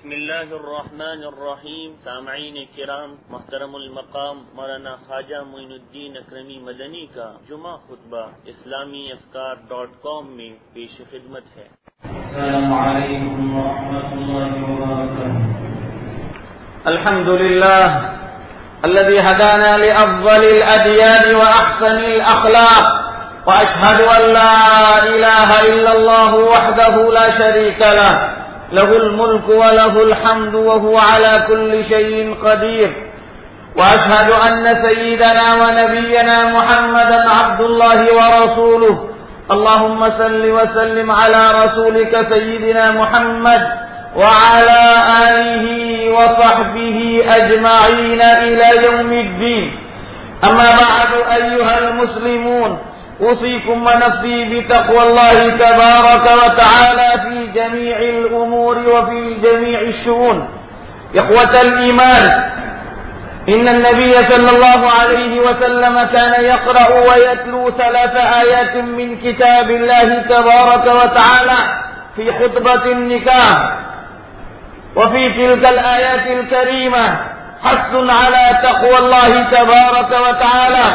बिस्मिल्लाह अर्रहमान अर्रहीम। सामईन किराम, मोहतरम मकाम मौलाना ख्वाजा मोइनुद्दीन अकरमी मदनी का जुमा खुतबा इस्लामी अफकार.com में पेश खिदमत है। अस्सलामु अलैकुम व रहमतुल्लाहि व बरकातुहू। अल्हम्दुलिल्लाह अल्लज़ी हदाना li अफ़ज़लिल अदयान व अहसनिल अख़लाक़ व अशहदु अन ला इलाहा इल्लल्लाह वहदहू ला शरीका लह लहुल मुल्क व लहुल हम्द व हुवा अला कुल्ली शैइन क़दीर व अशहदु अन्न सय्यिदना व नबिय्यना मुहम्मदन अब्दुल्लाहि व रसूलुहु। अल्लाहुम्मा सल्लि व सल्लिम अला रसूलिका सय्यिदिना मुहम्मद व अला आलिहि व सहबिहि अजमईन इला यौमिद्दीन। अम्मा बअदु अय्युहल मुस्लिमून, أوصيكم ونفسي بتقوى الله تبارك وتعالى في جميع الأمور وفي جميع الشؤون. إخوة الإيمان، إن النبي صلى الله عليه وسلم كان يقرأ ويتلو 3 آيات من كتاب الله تبارك وتعالى في خطبة النكاح، وفي تلك الآيات الكريمة حث على تقوى الله تبارك وتعالى،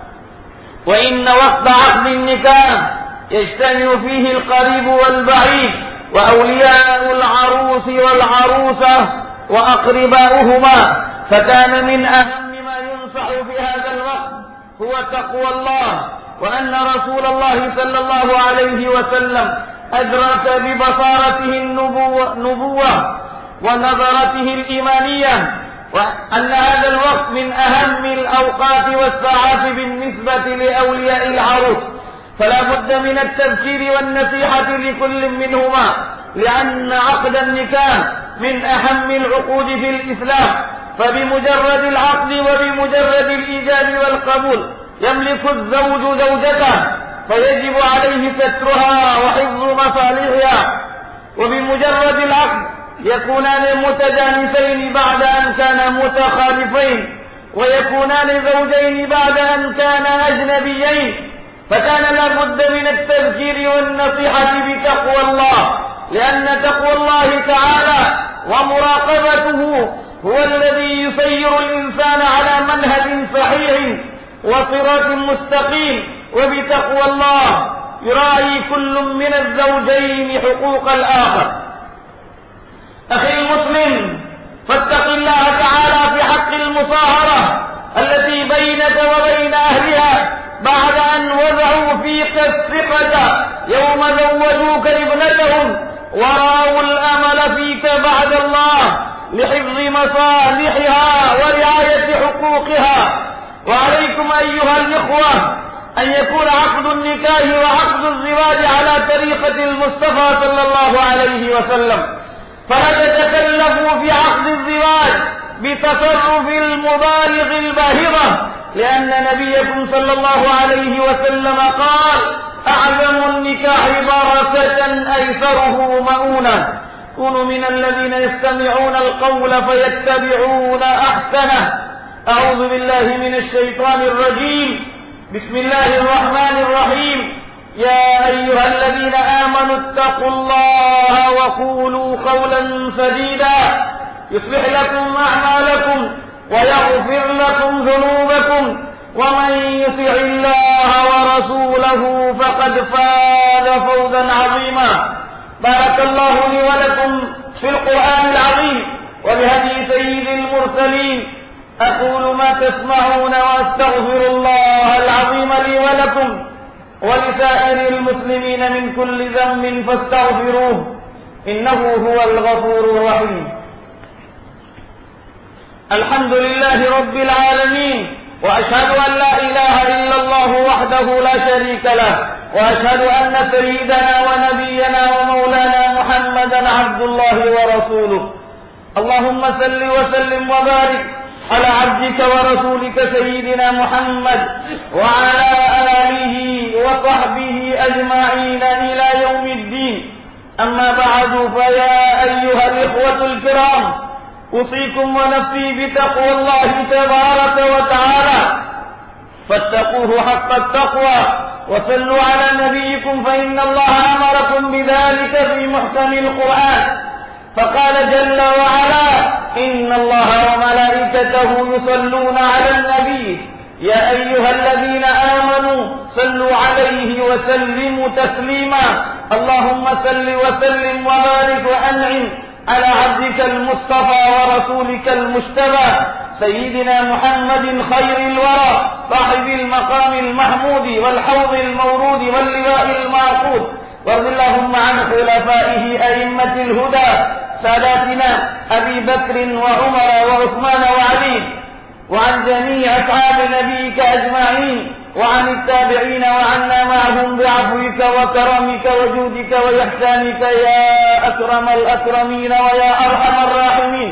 وإن وقت عقد النكاح يجتمع فيه القريب والبعيد وأولياء العروس والعروسة وأقرباؤهما، فكان من أهم ما ينصح في هذا الوقت هو تقوى الله، وأن رسول الله صلى الله عليه وسلم أدرك ببصارته النبوة ونظرته الإيمانية، وأن هذا الوقت من أهم الأوقات والساعات بالنسبة لأولياء العروس، فلا بد من التذكير والنصيحة لكل منهما، لأن عقد النكاح من أهم العقود في الإسلام، فبمجرد العقد وبمجرد الإيجاب والقبول يملك الزوج زوجته، فيجب عليه سترها وحفظ مصالحها، وبمجرد العقد يكونان متجانسين بعد أن كانا متخالفين، ويكونان زوجين بعد أن كانا أجنبيين، فكان لا بد من التذكير والنصيحة بتقوى الله، لأن تقوى الله تعالى ومراقبته هو الذي يسير الإنسان على منهج صحيح وصراط مستقيم، وبتقوى الله يراعي كل من الزوجين حقوق الآخر. أخي المسلم، فاتق الله تعالى في حق المصاهرة التي بينك وبين أهلها بعد أن وضعوا فيك الثقة يوم زوجوك ابنتهم ورأوا الأمل فيك بعد الله لحفظ مصالحها ورعاية حقوقها. وعليكم أيها الإخوة أن يكون عقد النكاح وعقد الزواج على طريقة المصطفى صلى الله عليه وسلم، فلا تتكلفوا في عقد الزواج بتصرف المبالغ الباهظة، لأن نبيكم صلى الله عليه وسلم قال: أعظم النكاح بركة أيسره مؤونة. كونوا من الذين يستمعون القول فيتبعون أحسنه. أعوذ بالله من الشيطان الرجيم. بسم الله الرحمن الرحيم. يا أيها الذين آمنوا اتقوا الله وقولوا قولا سديدا يصلح لكم أعمالكم ويغفر لكم ذنوبكم، ومن يطع الله ورسوله فقد فاز فوزا عظيما. بارك الله لي ولكم في القرآن العظيم وبهدي سيد المرسلين. أقول ما تسمعون وأستغفر الله العظيم لي ولكم ولسائر المسلمين من كل ذنب فاستغفروه إنه هو الغفور الرحيم. الحمد لله رب العالمين، وأشهد أن لا إله إلا الله وحده لا شريك له، وأشهد أن سيدنا ونبينا ومولانا محمدا عبد الله ورسوله. اللهم صل وسلم وبارك على عبدك ورسولك سيدنا محمد وعلى آله وصحبه أجمعين إلى يوم الدين. أما بعد، فيا أيها الإخوة الكرام، أوصيكم ونفسي بتقوى الله تبارك وتعالى، فاتقوه حق التقوى وصلوا على نبيكم، فإن الله أمركم بذلك في محكم القرآن، فقال جل وعلا: إن الله وملائكته يصلون على النبي يا أيها الذين آمنوا صلوا عليه وسلموا تسليما اللهم صل وسلم وبارك وأنعم على عبدك المصطفى ورسولك المجتبى سيدنا محمد خير الورى صاحب المقام المحمود والحوض المورود واللواء المعقود وارض اللهم عن خلفائه أئمة الهدى ساداتنا أبي بكر وعمر وعثمان وعلي وعن جميع أصحاب نبيك أجمعين وعن التابعين وعنا معهم بعفوك وكرمك وجودك وإحسانك يا أكرم الأكرمين ويا أرحم الراحمين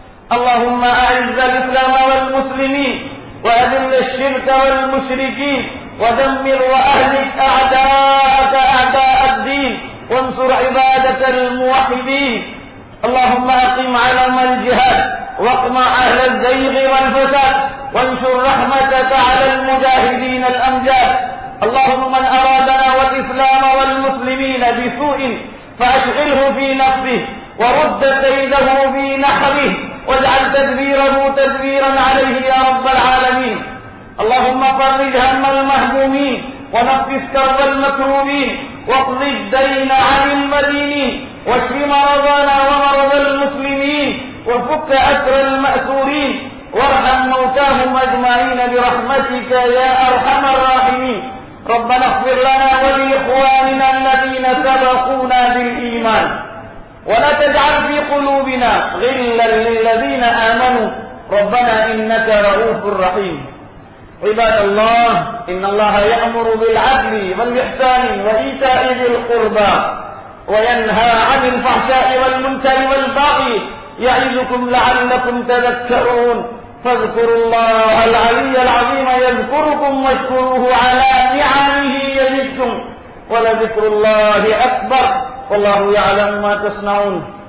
اللهم أعز الإسلام والمسلمين وأذل الشرك والمشركين ودمر وأهلك أعداءك أعداء الدين وانصر عبادك الموحدين اللهم أقم علم الجهاد واقمع أهل الزيغ والفساد وانشر رحمتك على المجاهدين الأمجاد اللهم من أرادنا والإسلام والمسلمين بسوء فأشغله في نفسه ورد كيده في نحره واجعل تدبيره تدبيرا عليه يا رب العالمين اللهم فرج هم المهمومين ونفس كرب المكروبين واقض الدين عن المدينين واشف مرضانا ومرضى المسلمين وفك أسر المأسورين وارحم موتاهم أجمعين برحمتك يا أرحم الراحمين ربنا اغفر لنا ولإخواننا الذين سبقونا بالإيمان ولا تجعل في قلوبنا غلا للذين آمنوا ربنا إنك رؤوف رحيم عباد الله إن الله يأمر بالعدل والإحسان وإيتاء ذي القربى وينهى عن الفحشاء والمنكر والبغي يعظكم لعلكم تذكرون فاذكروا الله العلي العظيم يذكركم واشكروه على نعمه يزدكم ولذكر الله أكبر والله يعلم ما تصنعون